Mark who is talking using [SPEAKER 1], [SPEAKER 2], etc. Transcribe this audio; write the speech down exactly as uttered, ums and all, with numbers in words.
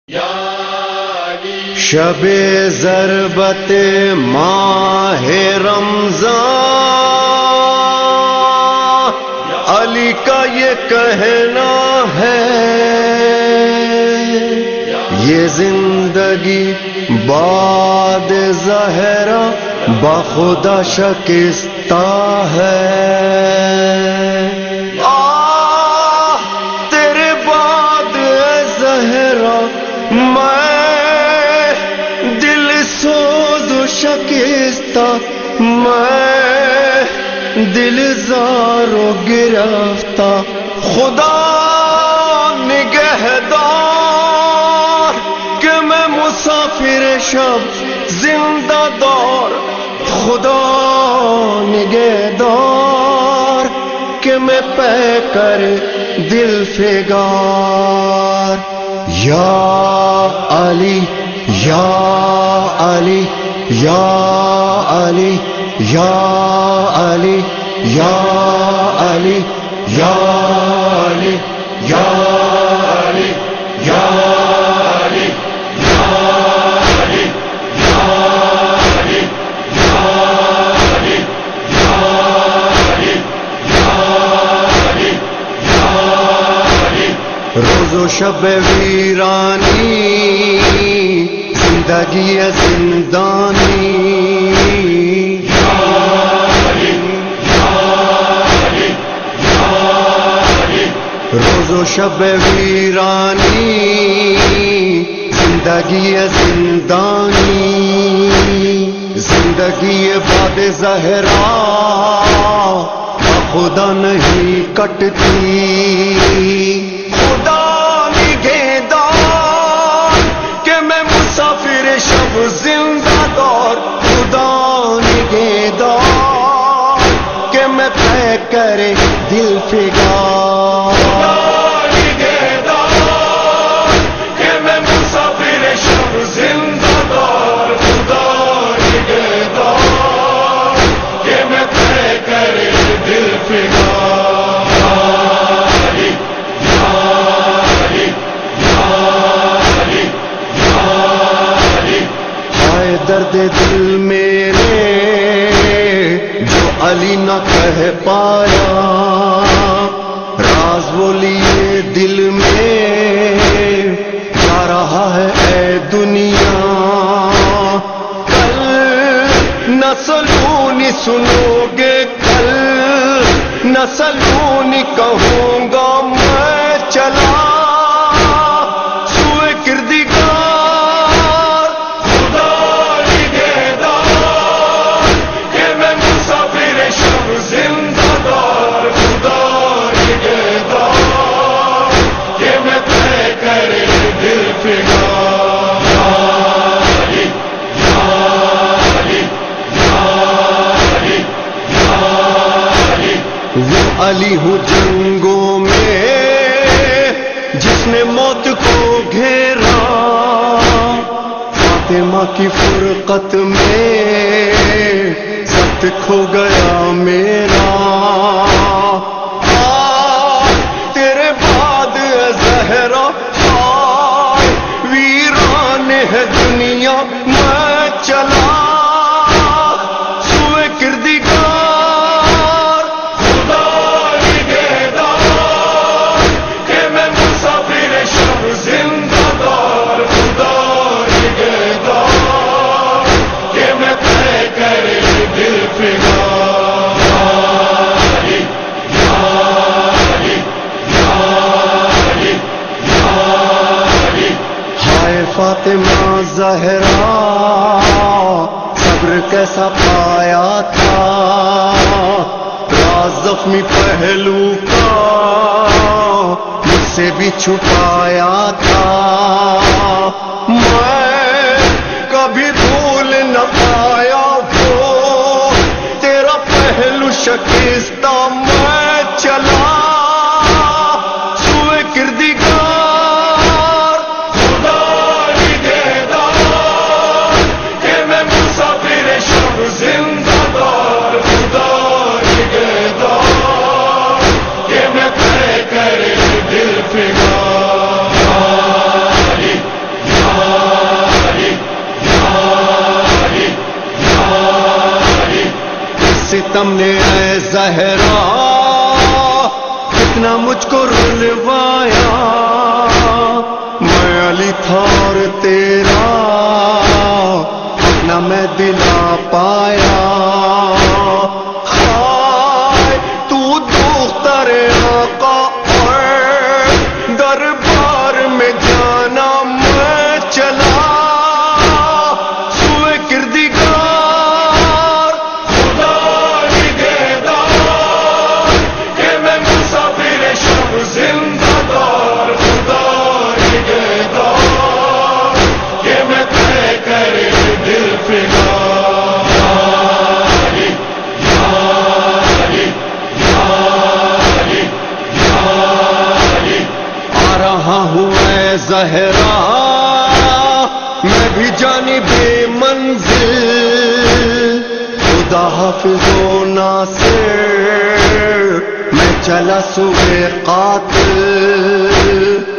[SPEAKER 1] شب ضربت ماہ رمضان علی کا یہ کہنا ہے، یہ زندگی بعد زہرا بخدا شکستہ ہے۔ آہ تیرے بعد زہرا میں دل سوز و شکستہ، میں دل زار و گرفتہ، خدا نگہدار کہ میں مسافر شب زندہ دار، خدا نگہدار کہ میں پے کر دل فگار۔ یا علی یا علی یا علی یا علی یا علی یا علی یا علی یا علی یا علی یا علی یا علی یا علی یا علی یا علی۔ روز و شب ویرانی زندگی زندانی، روز و شب ویرانی زندگی زندانی، زندگی بعد زہرا خدا نہیں کٹتی، خدا نگہدار کہ میں مسافر شب زندہ دار، خدا نگہدار کہ میں طے کرے دل فگار۔ درد دل میرے جو علی نہ کہہ پایا، راز وہ لیے دل میں جا رہا ہے اے دنیا، کل نہ سلونی سنو گے، کل نہ سلونی کہوں گا میں چلا سوئے کردگار، خدا نگہدار کہ میں مسافر شب زندہ دار، خدا نگہدار کہ میں طے کرے دل فگار۔ یا علی یا علی یا علی یا علی۔ وہ علی ہوں جنگوں میں جس نے موت کو گھیرا، فاطمہ کی فرقت میں سخت کھو گیا میرا، تیرے بعد زہرا ویران ہے دنیا، میں چلا سوئے کردگار، خدا نگہدار کہ میں مسافر شب زندہ دار، خدا نگہدار کہ میں طے کرے دل فگار۔ یا علی یا علی یا علی یا علی۔ ہائے فاطمہ زہرا صبر کیسا پایا تھا، راز زخمی پہلو کا مجھ سے بھی چھپایا تھا، میں کبھی بھول نہ پایا وہ تیرا پہلو شکستہ، میں چلا سوئے کردگار، خدا نگہدار کہ میں مسافر شب زندہ دار، خدا نگہدار کہ میں طے کرے دل فگار۔ یا علی زہرا کتنا مجھ کو رلوایا، میں علی تھا اور تیرا اپنا میں دلا پایا. ہائے تو دختر آقا اور دربار میں جانا میں چلا سوئے کردگار. خدا نگہدار کہ میں مسافر شب زندہ دار، خدا نگہدار کہ میں طے کرے دل فدا. زہرا میں بھی جانب منزل، خدا حافظ و ناصر میں چلا سوئے قاتل.